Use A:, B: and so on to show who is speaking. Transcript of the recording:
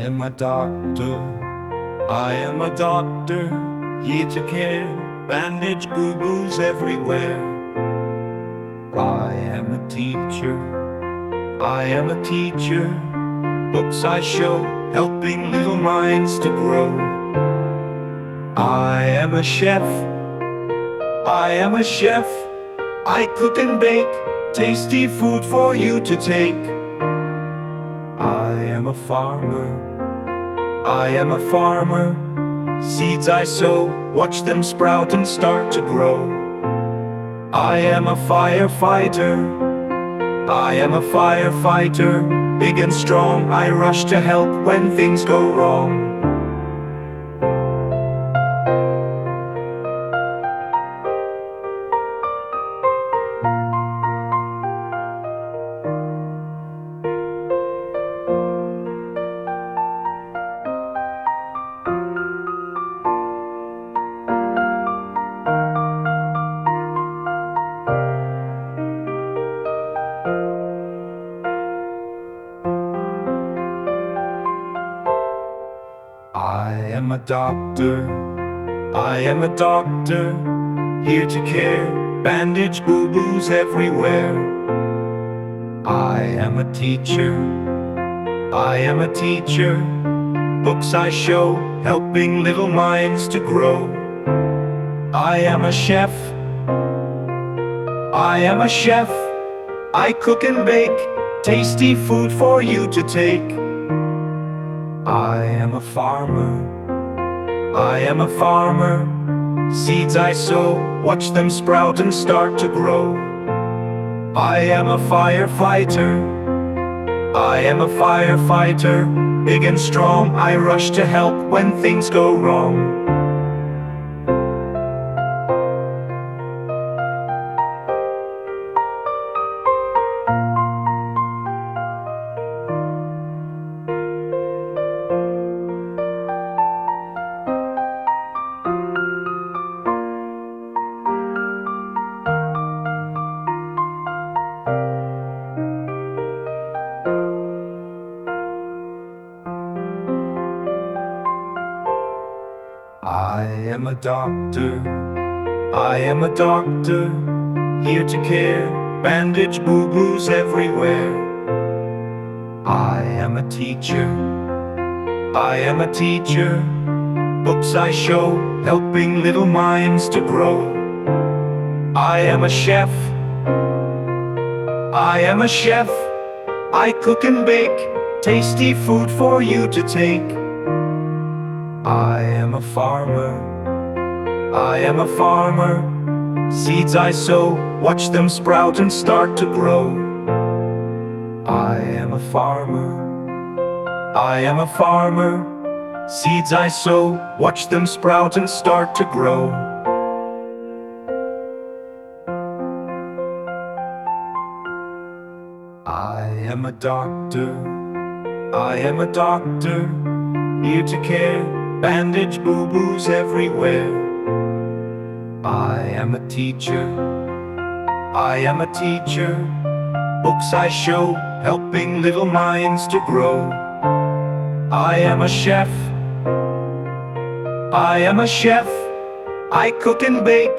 A: am a doctor, I am a doctor, here to care, bandage boo-boos everywhere. I am a teacher, I am a teacher, books I show, helping little minds to grow. I am a chef, I am a chef, I cook and bake, tasty food for you to take. I am a farmer, I am a farmer, seeds I sow, watch them sprout and start to grow. I am a firefighter, I am a firefighter, big and strong, I rush to help when things go wrong. I am a doctor, I am a doctor, here to care, bandage boo-boos everywhere. I am a teacher, I am a teacher, books I show, helping little minds to grow. I am a chef, I am a chef, I cook and bake, tasty food for you to take. I am a farmer, I am a farmer, seeds I sow, watch them sprout and start to grow. I am a firefighter, I am a firefighter, big and strong, I rush to help when things go wrong. I am a doctor, I am a doctor, here to care, bandage boo-boos everywhere. I am a teacher, I am a teacher, books I show, helping little minds to grow. I am a chef, I am a chef, I cook and bake, tasty food for you to take. I am a farmer, I am a farmer, seeds I sow, watch them sprout and start to grow. I am a farmer, I am a farmer, seeds I sow, watch them sprout and start to grow. I am a doctor, I am a doctor, here to care, bandage boo-boos everywhere. I am a teacher, I am a teacher, books I show, helping little minds to grow. I am a chef, I am a chef, I cook and bake,